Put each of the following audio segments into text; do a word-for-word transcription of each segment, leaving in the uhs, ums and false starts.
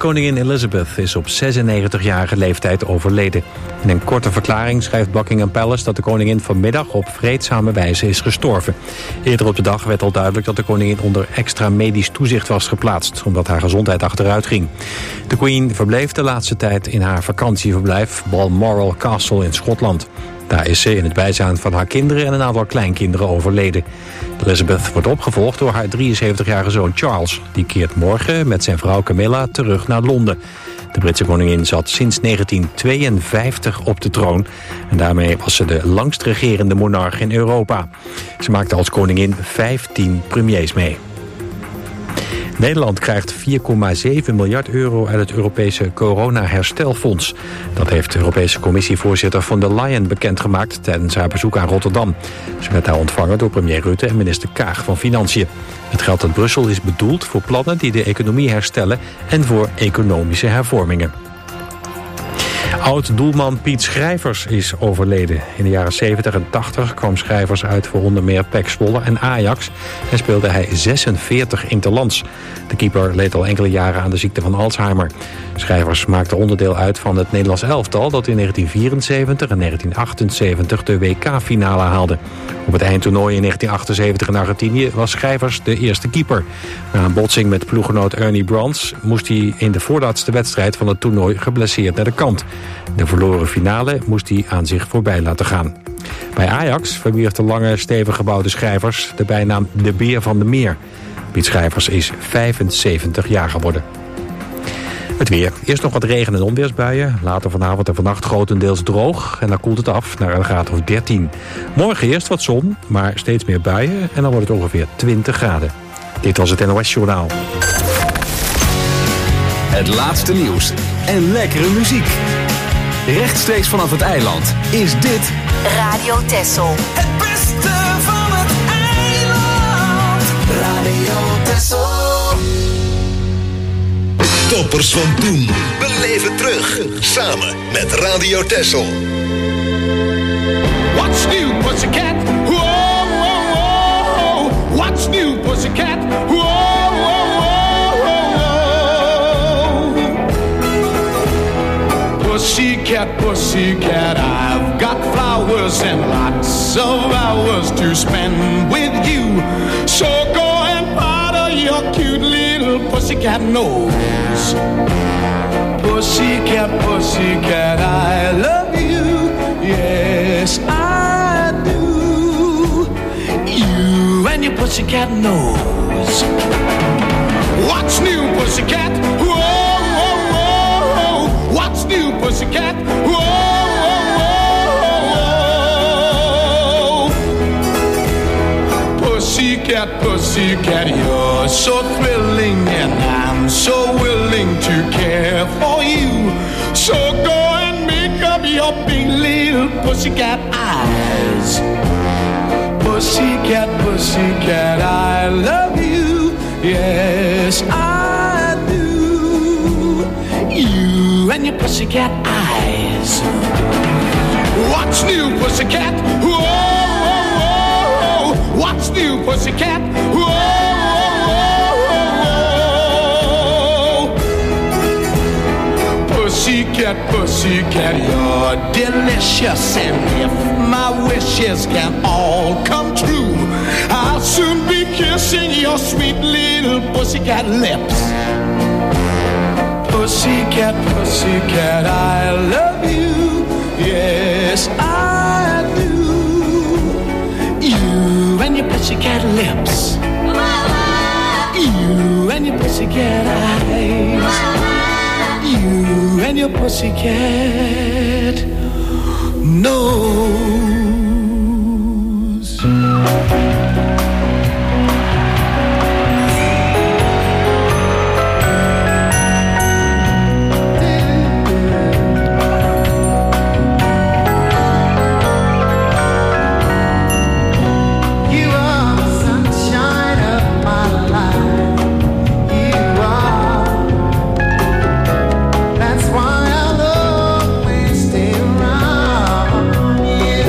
koningin Elizabeth is op zesennegentigjarige leeftijd overleden. In een korte verklaring schrijft Buckingham Palace dat de koningin vanmiddag op vreedzame wijze is gestorven. Eerder op de dag werd al duidelijk dat de koningin onder extra medisch toezicht was geplaatst, omdat haar gezondheid achteruit ging. De Queen verbleef de laatste tijd in haar vakantieverblijf Balmoral Castle in Schotland. Daar is ze in het bijzijn van haar kinderen en een aantal kleinkinderen overleden. Elizabeth wordt opgevolgd door haar drieënzeventigjarige zoon Charles. Die keert morgen met zijn vrouw Camilla terug naar Londen. De Britse koningin zat sinds negentien tweeënvijftig op de troon. En daarmee was ze de langst regerende monarch in Europa. Ze maakte als koningin vijftien premiers mee. Nederland krijgt vier komma zeven miljard euro uit het Europese corona-herstelfonds. Dat heeft de Europese Commissievoorzitter von der Leyen bekendgemaakt tijdens haar bezoek aan Rotterdam. Ze werd daar ontvangen door premier Rutte en minister Kaag van Financiën. Het geld uit Brussel is bedoeld voor plannen die de economie herstellen en voor economische hervormingen. Oud-doelman Piet Schrijvers is overleden. In de jaren zeventig en tachtig kwam Schrijvers uit voor onder meer P E C Zwolle en Ajax en speelde hij zesenveertig interlands. De keeper leed al enkele jaren aan de ziekte van Alzheimer. Schrijvers maakte onderdeel uit van het Nederlands elftal dat in negentien vierenzeventig en negentien achtenzeventig de W K-finale haalde. Op het eindtoernooi in negentien achtenzeventig in Argentinië was Schrijvers de eerste keeper. Na een botsing met ploeggenoot Ernie Brans moest hij in de voorlaatste wedstrijd van het toernooi geblesseerd naar de kant. De verloren finale moest hij aan zich voorbij laten gaan. Bij Ajax verwierf de lange, stevig gebouwde Schrijvers de bijnaam de Beer van de Meer. Piet Schrijvers is vijfenzeventig jaar geworden. Het weer. Eerst nog wat regen- en onweersbuien. Later vanavond en vannacht grotendeels droog. En dan koelt het af naar een graad of dertien. Morgen eerst wat zon, maar steeds meer buien. En dan wordt het ongeveer twintig graden. Dit was het N O S-journaal. Het laatste nieuws en lekkere muziek. Rechtstreeks vanaf het eiland is dit Radio Texel. Het beste van het eiland. Radio Texel. Toppers van toen. Beleef het terug. Samen met Radio Texel. What's new, pussycat? Whoa, whoa, whoa. What's new, pussycat? Whoa, whoa, whoa. Pussycat, pussycat, I've got flowers and lots of hours to spend with you. So go and powder your cute little pussycat nose. Pussycat, pussycat, I love you. Yes, I do. You and your pussycat nose. What's new, pussycat? Whoa, whoa, whoa. What's new, pussycat? Whoa, whoa, whoa. Pussycat, pussycat, you're so thrilling and I'm so willing to care for you. So go and make up your big little pussycat eyes. Pussycat, pussycat, I love you. Yes, I do. You and your pussycat eyes. What's new, pussycat? Whoa, whoa, whoa. What's new, pussycat? Whoa, whoa, whoa. Pussycat, pussycat, you're delicious. And if my wishes can all come true, I'll soon be kissing your sweet little pussycat lips. Pussycat, pussycat, I love you. Yes, I do. You and your pussycat lips. You and your pussycat eyes. You and your pussycat nose. That's why I'll always stay around. Yeah.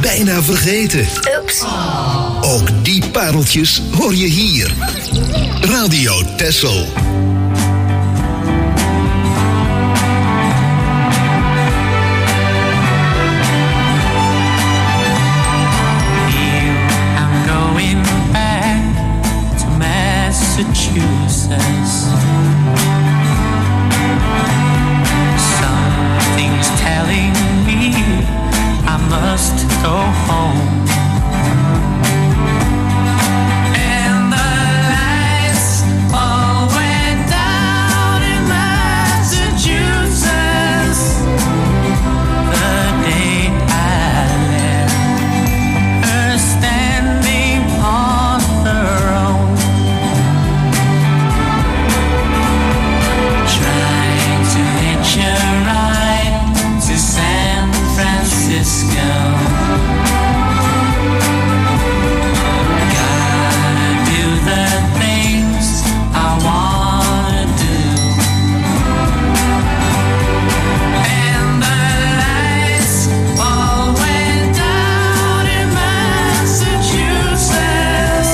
bijna vergeten. Oeps. Ook die pareltjes hoor je hier. Radio Texel. Massachusetts. Something's telling me I must go home. And the lights all went down in Massachusetts the day I left her standing on her own. San Francisco. Gotta do the things I wanna do. And the lights all went down in Massachusetts.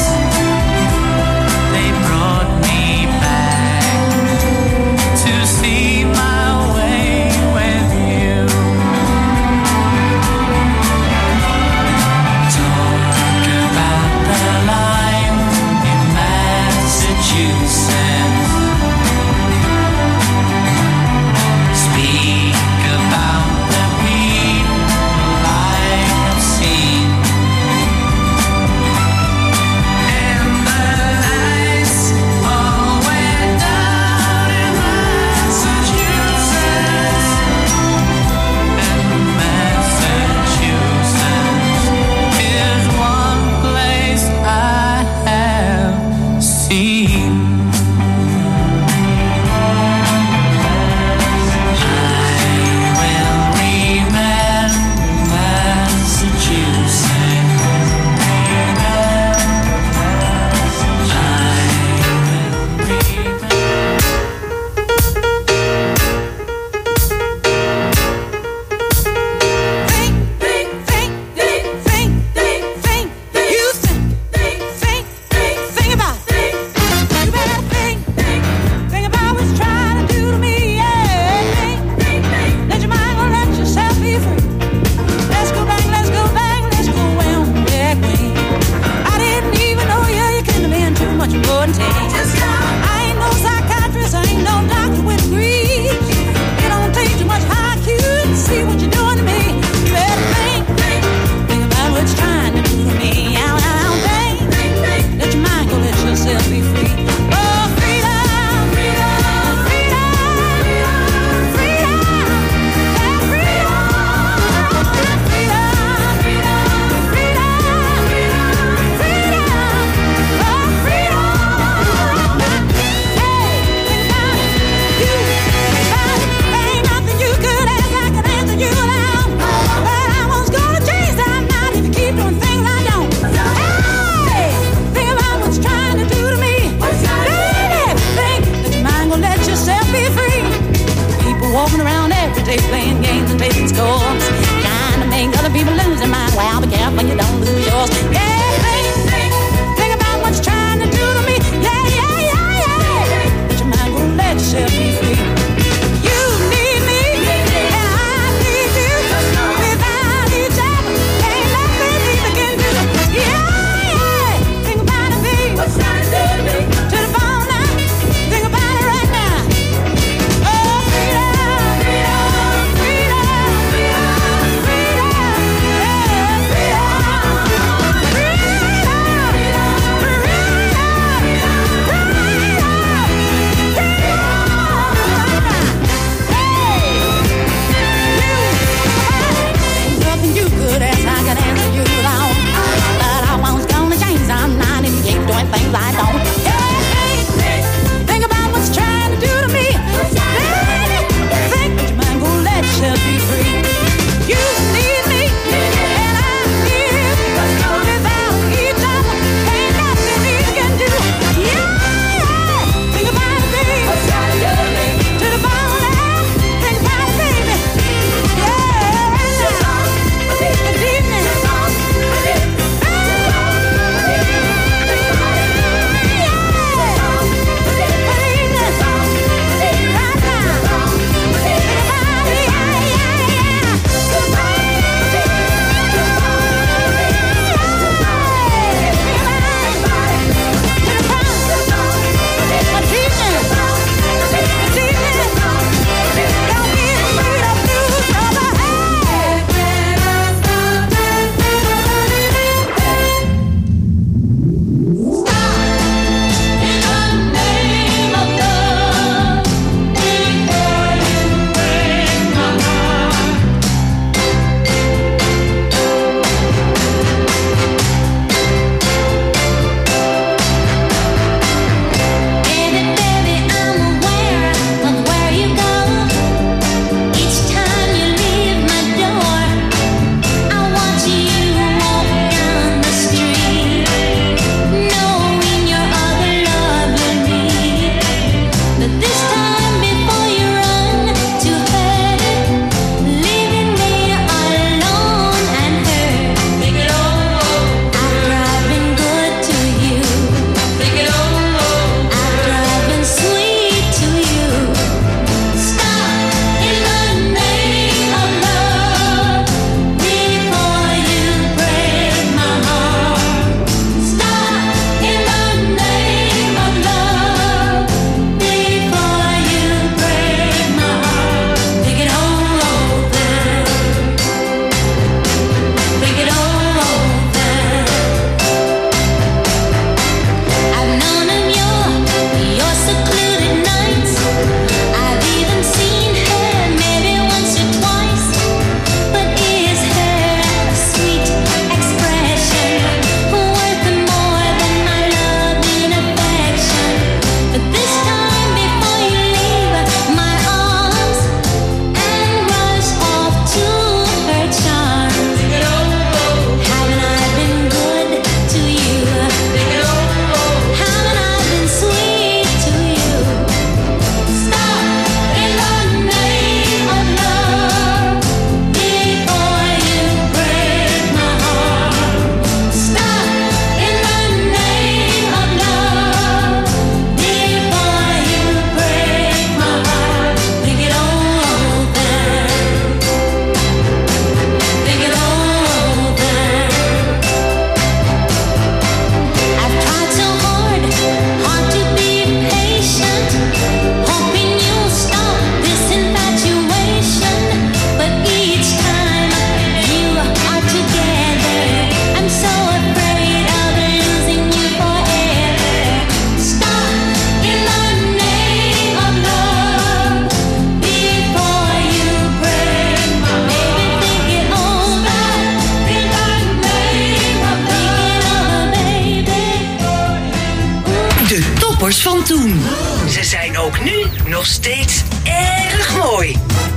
They brought me back to see my way with you. Freedom, freedom, freedom. hits van toen. Ze zijn ook nu nog steeds erg mooi.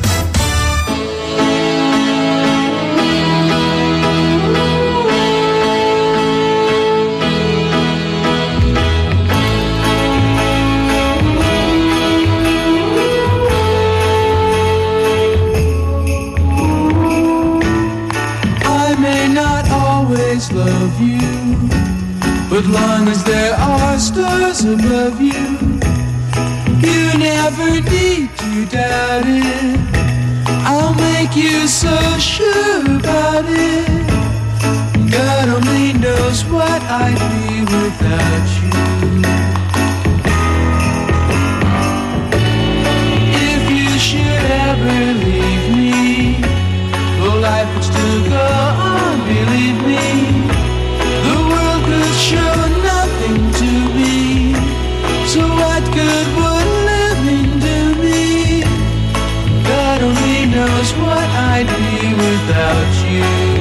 Love you, but long as there are stars above you, you never need to doubt it. I'll make you so sure about it. God only knows what I'd be without you. If you should ever leave me, though life would still go on, believe me, the world could show nothing to me. So what good would living do me? God only knows what I'd be without you.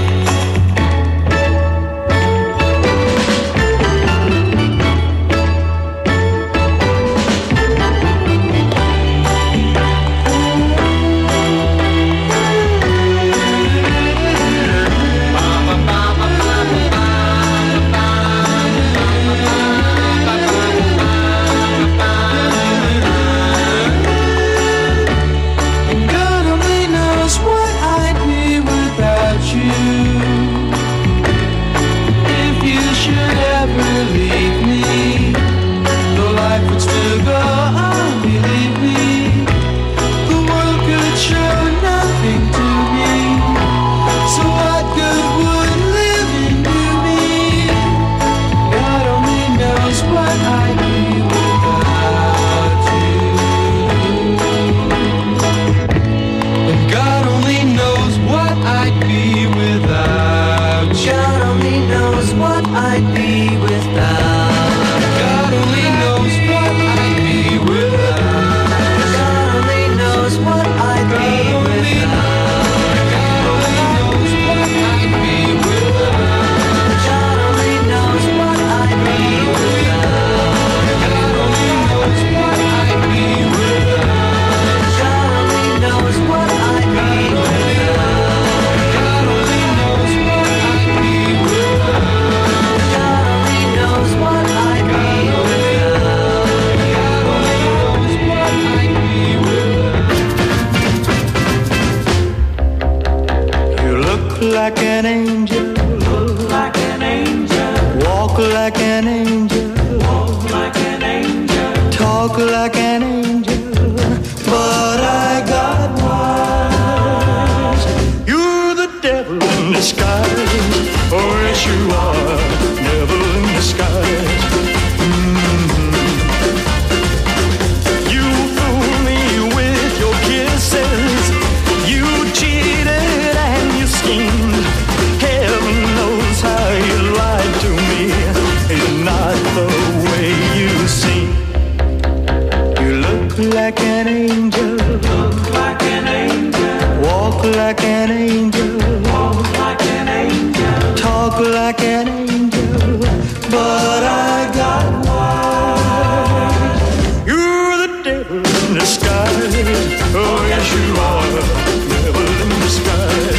like an angel, look like an angel, walk like an angel, walk like an angel, talk like an angel, but I got wise. You're the devil in disguise, oh yes you are, devil in disguise. Mm-hmm. You fool me with your kisses, you cheated and you schemed. Heaven knows how you lied to me. It's not the way you seem. You look like an angel, look like an angel, walk like an angel, walk like an angel, talk like an angel, but I got wise. You're the devil in disguise, oh yes you are, devil in disguise.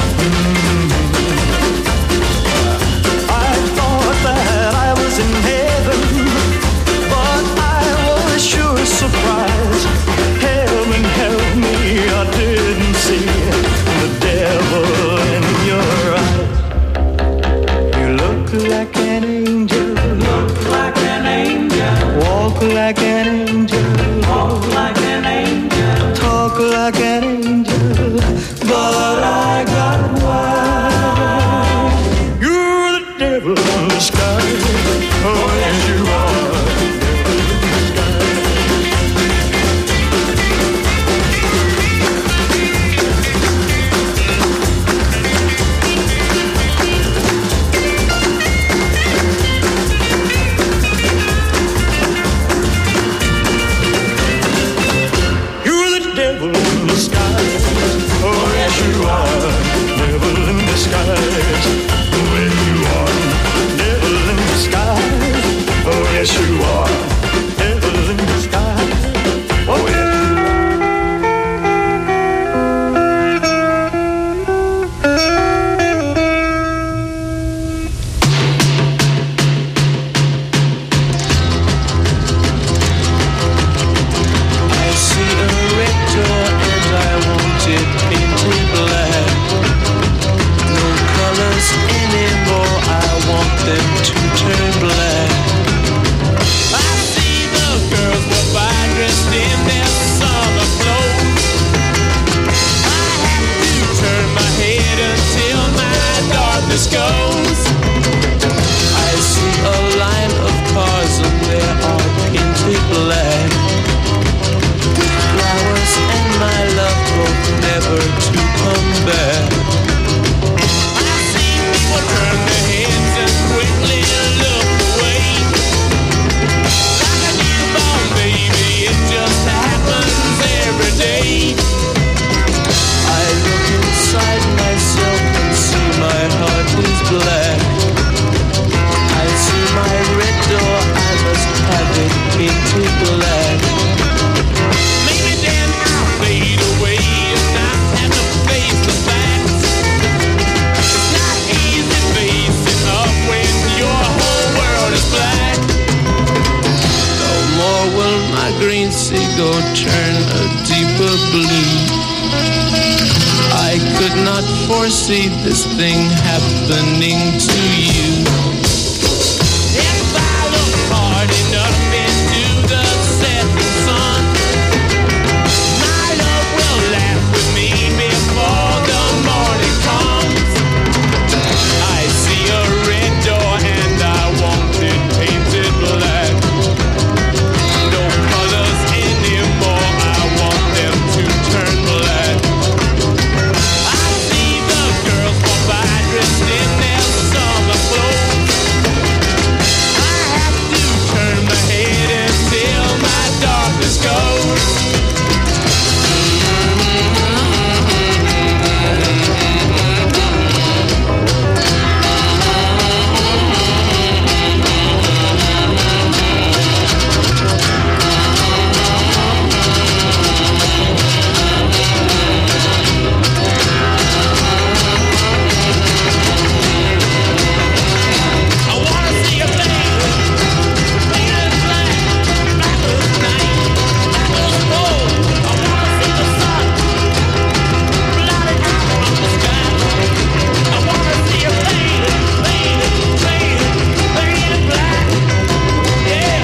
Surprise, heaven help me, I didn't see the devil in your eyes. You look like an angel, look like an angel, walk like an angel, walk like an angel, talk like an angel, but I got wise. You're the devil in disguise, oh yes you are. Yes, you are. never to come back. I see people turn their heads and quickly look away. Like a newborn baby, it just happens every day. I look inside myself and see my heart is black. I see my red door, I must have it painted black. Maybe then I'll fade away and not have to face the facts. It's not easy facing up when your whole world is black. No more will my green seagull turn a deeper blue. I could not foresee this thing happening to you. If I look hard enough into the setting sun, my love will laugh with me before the morning comes. I see a red door and I want it painted black. No colors anymore, I want them to turn black. I see the girls walk by dressed in their summer clothes. I have to turn my head until my darkness goes. I wanna see a baby, painted black, black as night, black as gold. I wanna see the sun, blotted out from the sky. I wanna see a baby, painted, painted, painted black, yeah.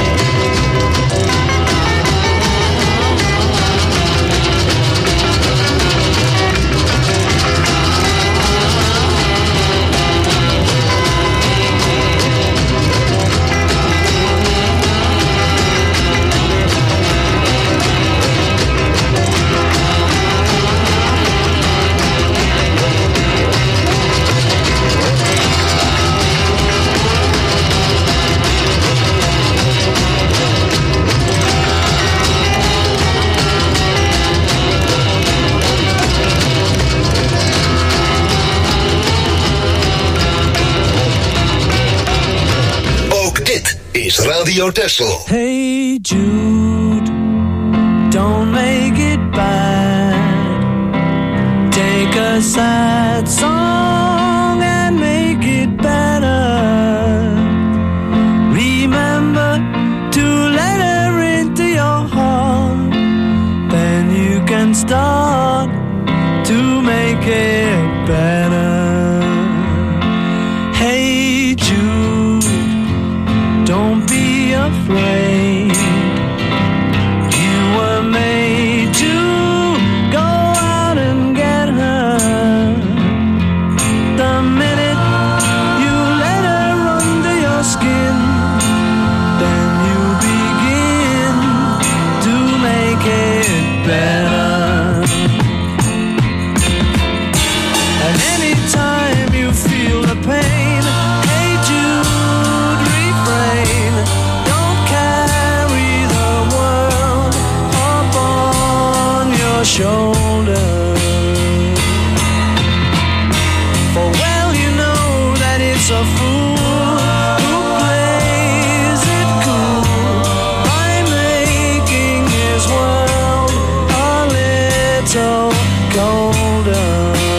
Ook dit is Radio Texel. Hey Jude, don't make it bad. Take a sad song and make it better. Remember to let her into your heart. Then you can start to make it better. Hey Jude, don't be afraid. You were made to go out and get her. The minute you let her under your skin, then you begin to make it better. And anytime you feel the pain, hey Jude, refrain. Don't carry the world upon your shoulder. For well you know that it's a fool who plays it cool by making his world a little colder.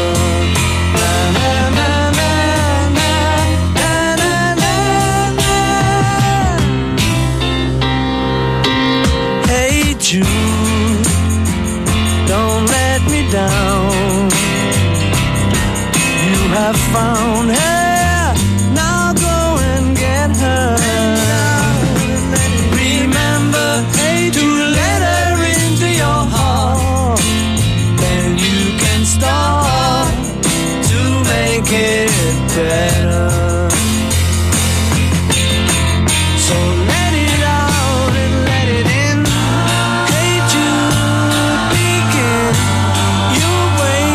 Hey Jude, don't let me down. You have found her, now go and get her. Remember to let her into your heart. Then you can start to make it better. So let it out and let it in. Hey Jude, begin. You wait.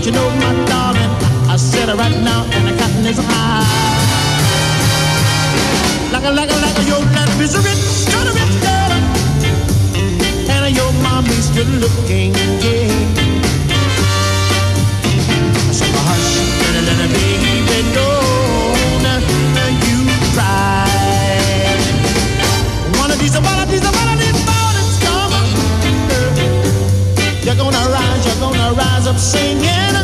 Don't you know, my darling, I said it right now, and the cotton is high. Like a, like a, like a, your daddy is a rich, got a rich girl, and your mommy's good looking, yeah. So hush, little, little baby, don't you cry. One of these, one of these, one of these mornings come, you're gonna rise, you're gonna rise up singing.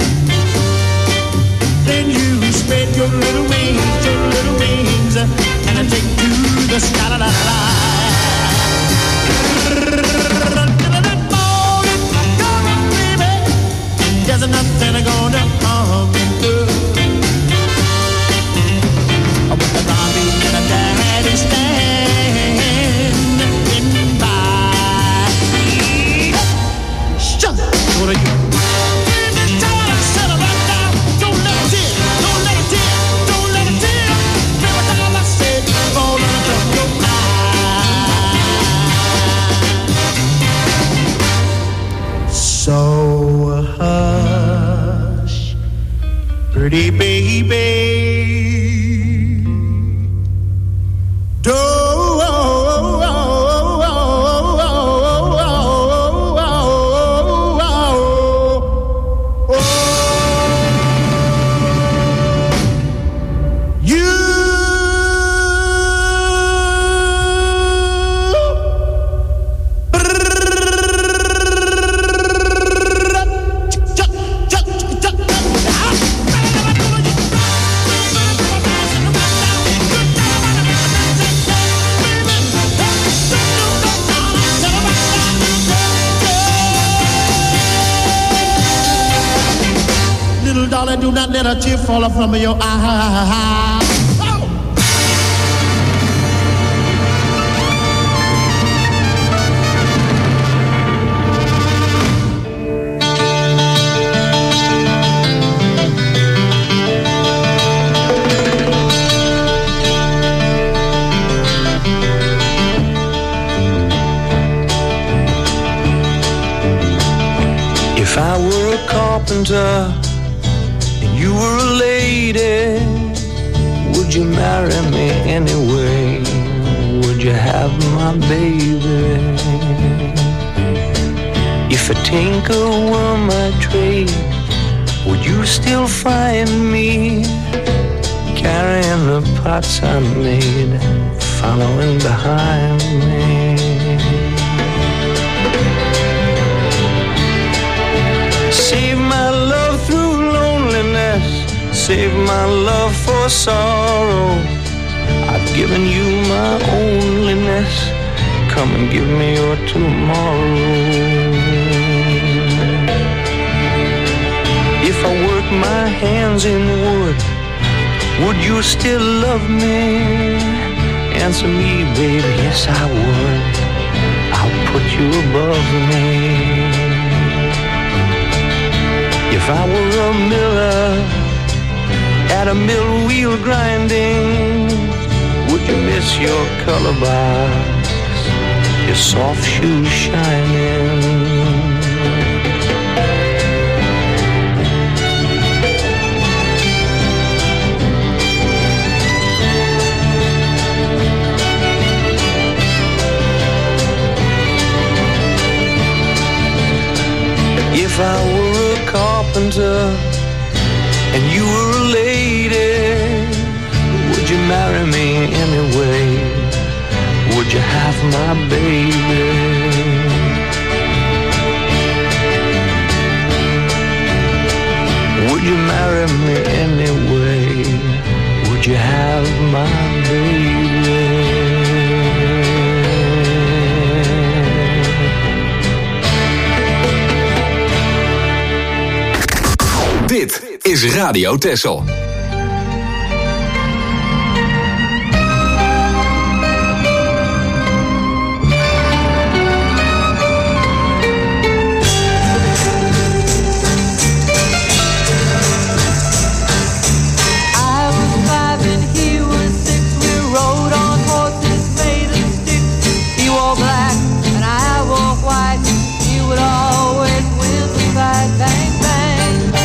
Then you spread your little wings, your little wings, and I take to the sky. La, la, la. That morning, come on, baby. There's nothing gonna harm you. With the mommy and the daddy standing by. Shut up, what are you? So hush, pretty baby, don't. Do not let a tear fall from your eye. If I were a carpenter, you were a lady, would you marry me anyway? Would you have my baby? If a tinker were my trade, would you still find me carrying the pots I made, following behind me? Save my love through loneliness, save my love for sorrow. I've given you my onlyness, come and give me your tomorrow. If I work my hands in wood, would you still love me? Answer me, baby, yes I would. I'll put you above me. If I were a miller at a mill wheel grinding, would you miss your color box, your soft shoes shining? If I were a carpenter and you were a lady, would you marry me anyway? Would you have my baby? Would you marry me anyway? Would you have my baby? Dit is Radio Texel. Bang, bang.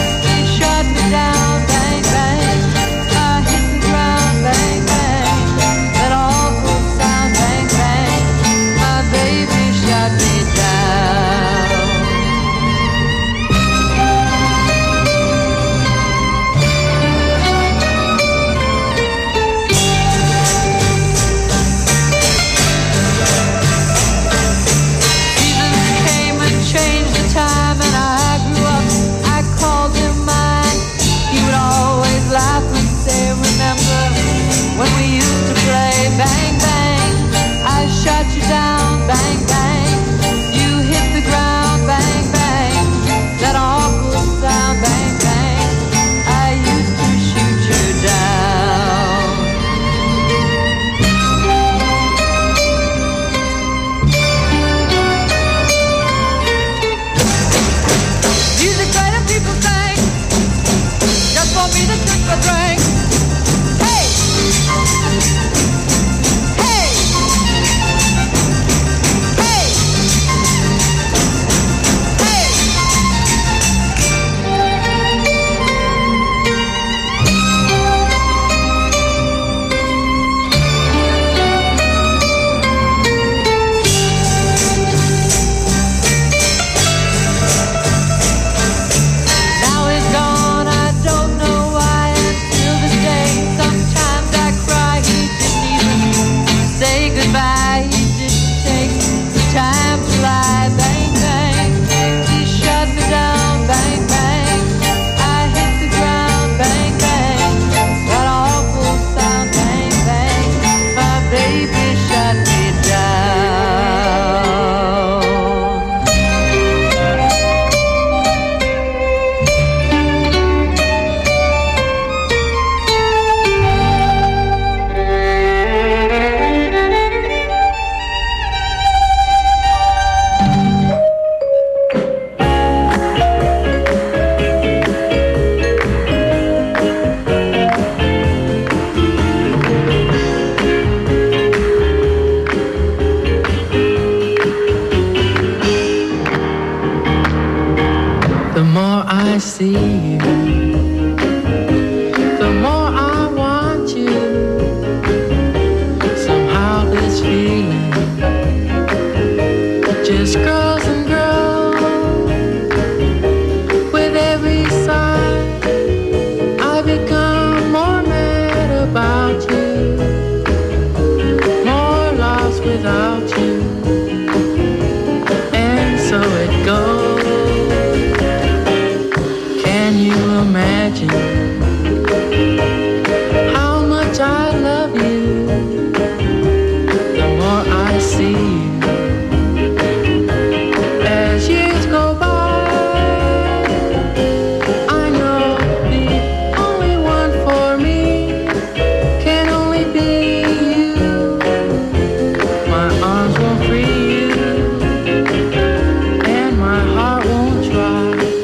I see you, the more I want you. Somehow this feeling just grows and grows. With every sigh, I become more mad about you, more lost without you. And so it goes. Can you imagine how much I love you? The more I see you, as years go by, I know the only one for me can only be you. My arms won't free you, and my heart won't try.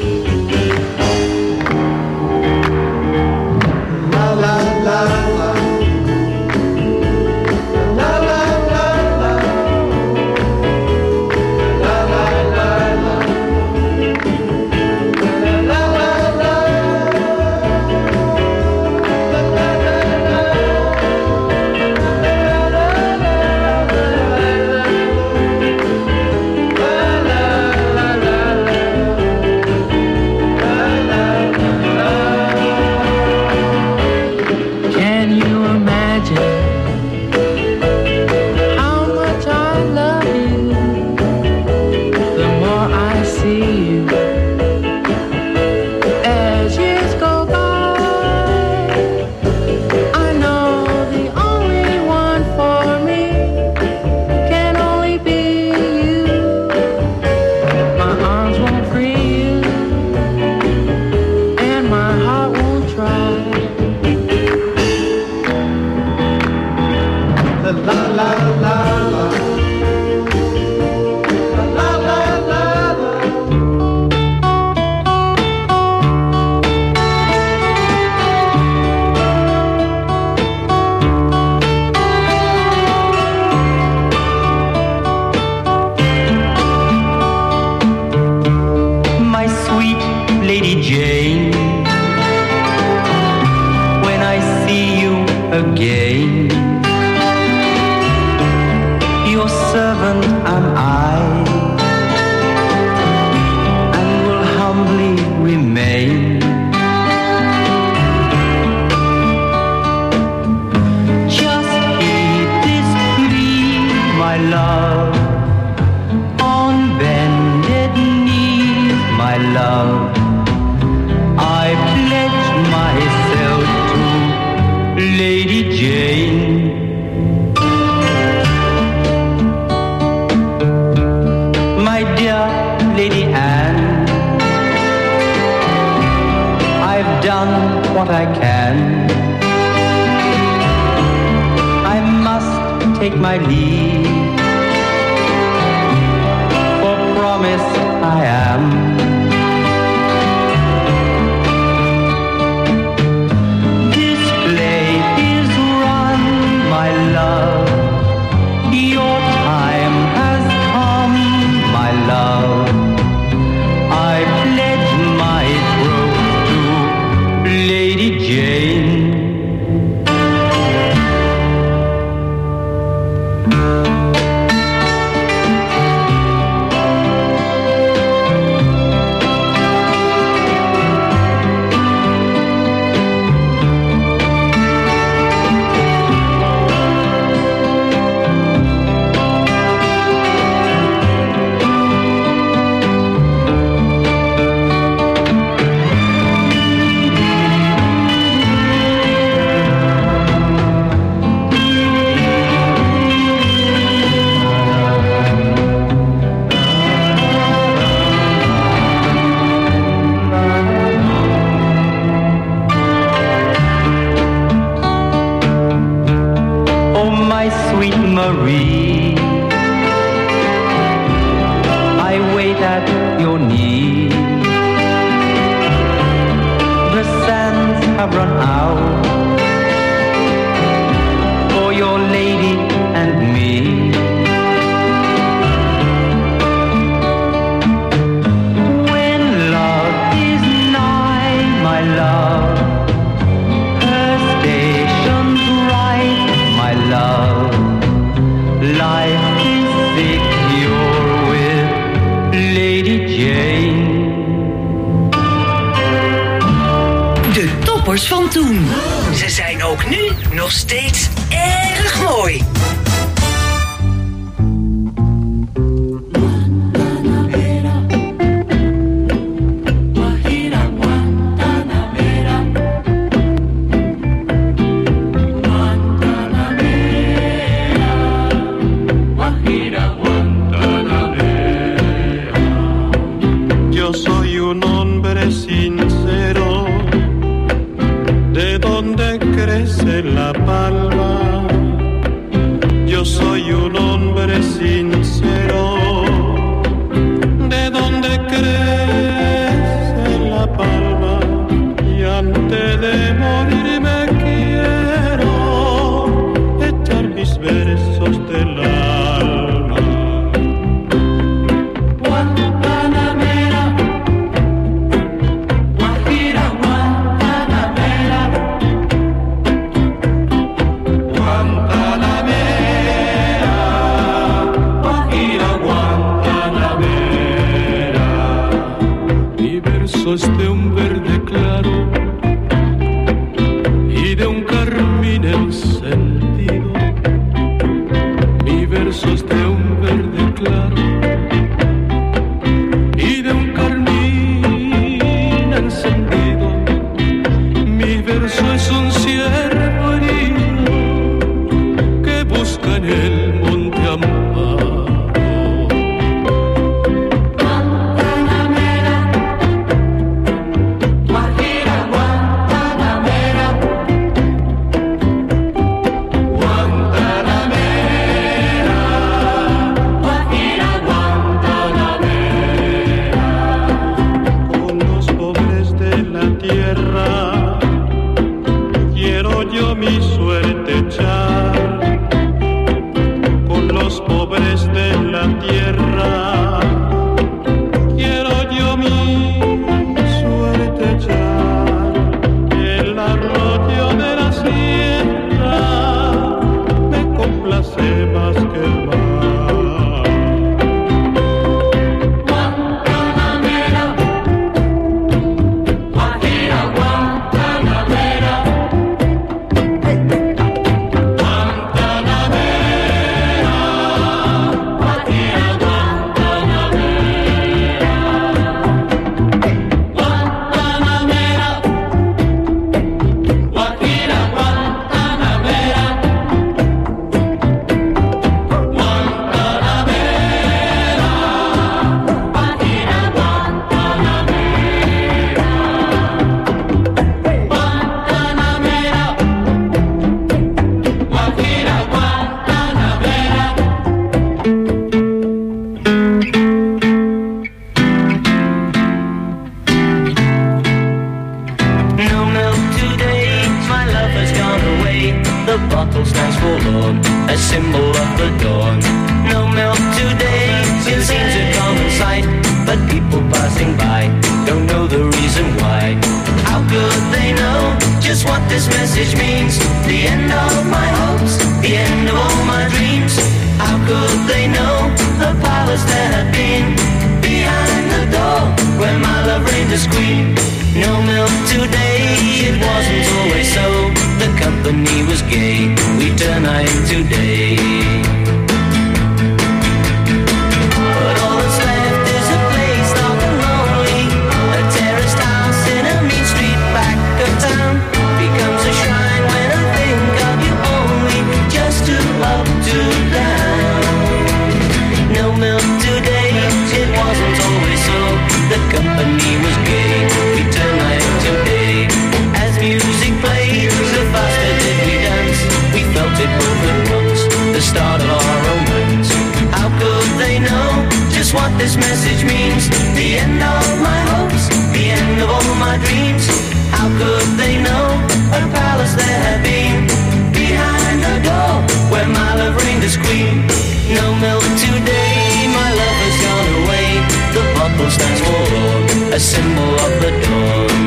Can you imagine how much I love you? The more I see you, as years go by, I know the only one for me can only be you. My arms won't free you, and my heart won't try. La la la la la. La la la la. My sweet Lady Jane, when I see you again, your servant am I, and will humbly remain. Just heed this plea, my love, on bended knees, my love. I pledge myself to Lady Jane. My dear Lady Anne, I've done what I can. I must take my leave, for promise I am. This play is run, my love. Your time has come, my love. I pledge my troth to Lady Jane. Oh, my sweet Marie, I wait at your knee. The sands have run out for your lady and me. When love is toppers van toen. Ze zijn ook nu nog steeds erg mooi. La palma, yo soy un hombre sincero. ¿De dónde crece la palma? Y antes de morir me quiero echar mis versos del alma. Guantanamera, Guajira, Guantanamera. De un verde claro y de un carmín encendido. Mi verso es de un verde claro y de un carmín encendido. Mi verso es un ciervo herido que busca en el monte amparo. Mi suerte echar con los pobres de la tierra. Quiero yo mi suerte echar. El arroyo de la sierra me complace más que el mar. Guantanamera, Guajira, Guantanamera. A symbol of the dawn.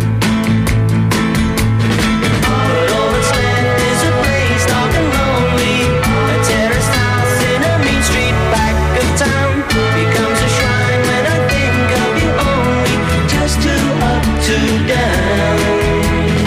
But all that's left is a place dark and lonely. A terraced house in a mean street back of town becomes a shrine when I think of you only. Just two up, two down.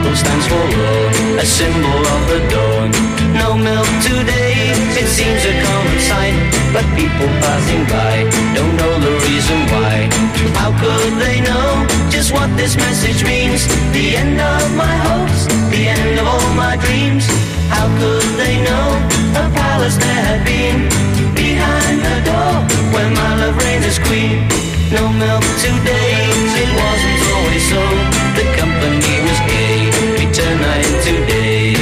bottle stands for love, a symbol of the dawn. No milk today, it seems a common sight, but people passing by don't know the reason why. How could they know just what this message means? The end of my hopes, the end of all my dreams. How could they know a palace there had been behind the door where my love reigned as queen? No milk today, it wasn't always so. The company was gay, we turned night into day.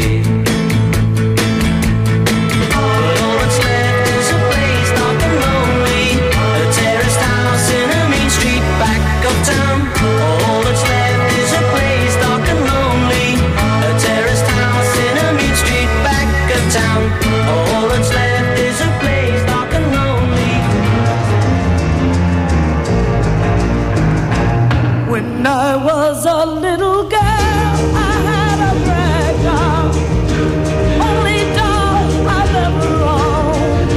But all that's left is a place dark and lonely, a terraced house in a mean street back of town. All that's left is a place dark and lonely, a terraced house in a mean street back of town. All that's left is a place dark and lonely. When I was a little girl, I had a rag doll, only doll I've ever owned.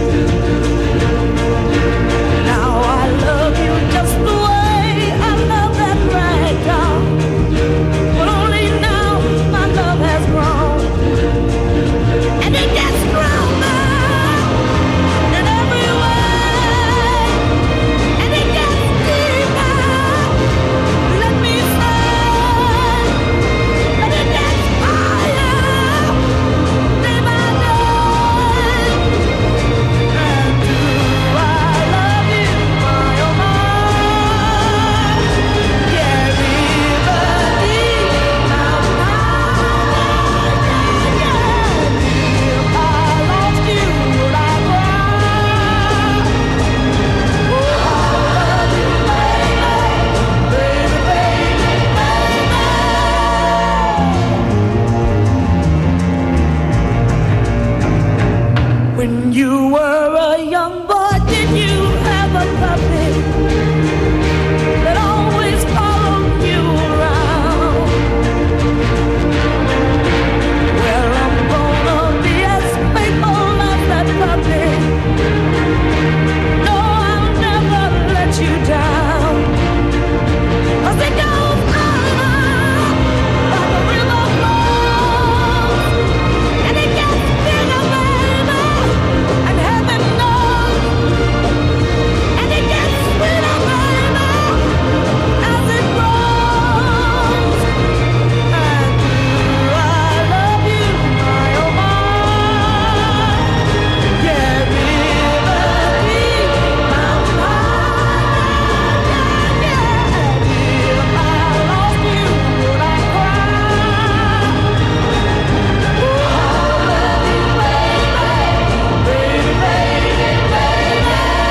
Now I love you just the way I love that rag doll, but only now my love has grown, and it gets stronger in every way, and it gets deeper. Let me say, and it gets higher day by day. And do I love you, my oh my? Yeah, river deep, now high, yeah, yeah. If I lost you, would I cry? Oh, I love you, baby, baby, baby, baby. When you were a young boy, did you have a puppy that always followed you around? Well, I'm gonna be as faithful as that puppy. No, I'll never let you down. 'Cause it goes on like a river flows, and it gets bigger, baby, and heaven knows, and it gets sweeter, baby, as it grows. And do I love you, my oh my? Yeah, river deep, mountain high, yeah, yeah. If I lost you, would I cry? Oh, I love you, baby, baby, baby, baby.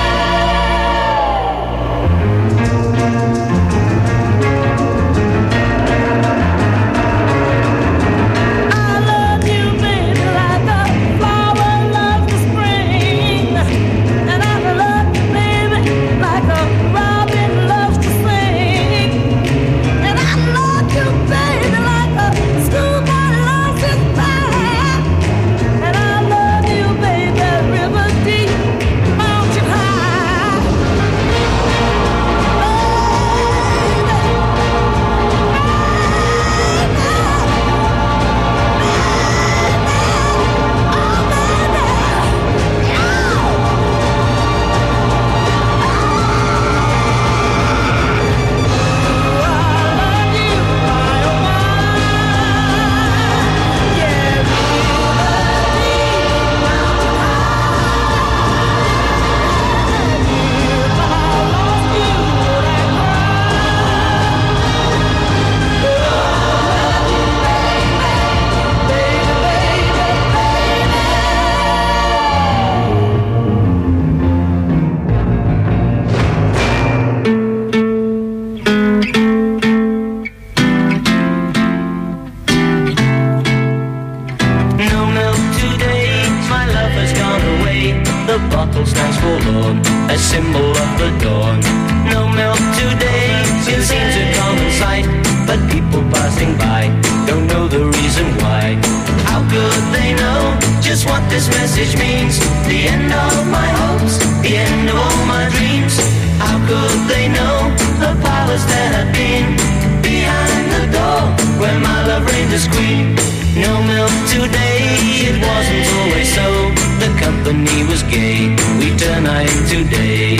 I love you, baby, like a flower loves the spring, and I love you, baby, like a robin loves to sing, and I love you, baby, like a schoolboy loves his band, and I love you, baby, river deep, mountain high. No milk today, my love has gone away. The bottle stands for love, a symbol of the dawn. No milk today, it seems a common sight, but people passing by don't know the reason why. How could they know just what this message means? The end of my hopes, the end of all my dreams. How could they know the palace that had been behind the door where my Ranger's queen. No milk today, it wasn't always so. The company was gay, we turn night into day.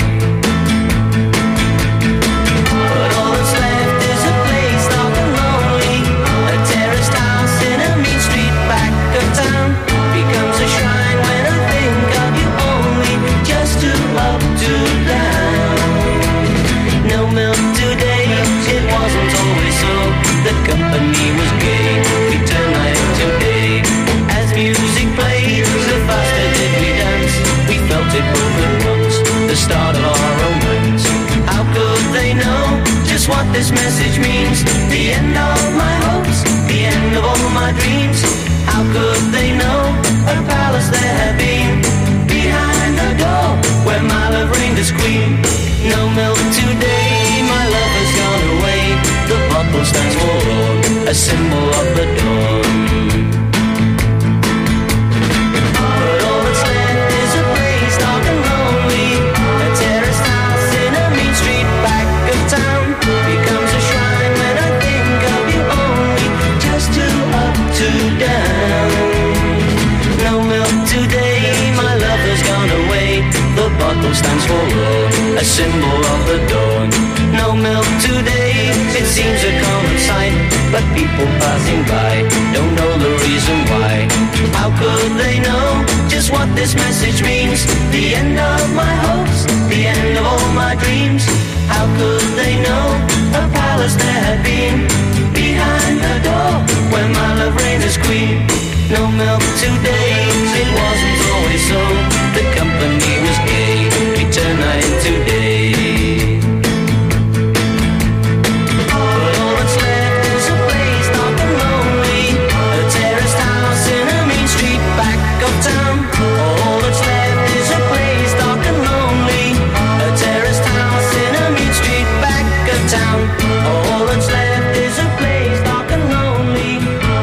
But all that's left is a place dark and lonely. A terraced house in a mean street back of town becomes a shrine when I think of you only. Just to up, to down. No milk today, it wasn't always so. The company was gay, we turned night into day. As music played, the faster did we dance. We felt it both at once, the start of our romance. How could they know just what this message means? The end of my hopes, the end of all my dreams. How could they know a palace there had been behind the door where my love reigned as queen? No milk today, my love has gone away. The bottle stands for dawn, a symbol of the dawn. But all that's left is a place dark and lonely. A terraced house in a mean street back of town becomes a shrine when I think of you only. Just to up, to down. No milk today, my love has gone away. The bottle stands for dawn, a symbol of the dawn. No milk today, it seems a common sight, but people passing by don't know the reason why. How could they know just what this message means? The end of my hopes, the end of all my dreams. How could they know a palace there had been behind the door where my love reigned as queen? No milk today, it wasn't always so. The company was gay, we turned night into day. But all that's left is a place dark and lonely. A terraced house in a mean street back of town. All that's left is a place dark and lonely. A terraced house in a mean street back of town. All that's left is a place dark and lonely.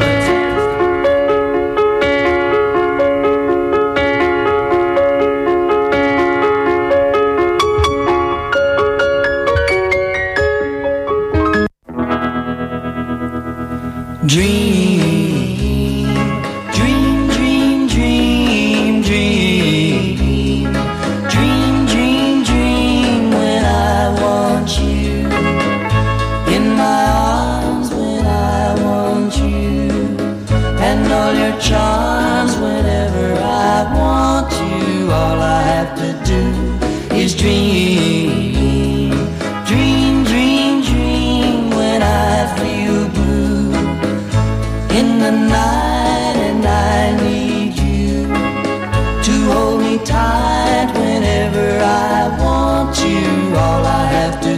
Dream, dream, dream, dream, dream. Dream, dream, dream when I want you. In my arms when I want you. And all your charms whenever I want you. All I have to do is dream. Dream, dream, dream when I feel blue in the night, and I need you to hold me tight whenever I want you. All I have to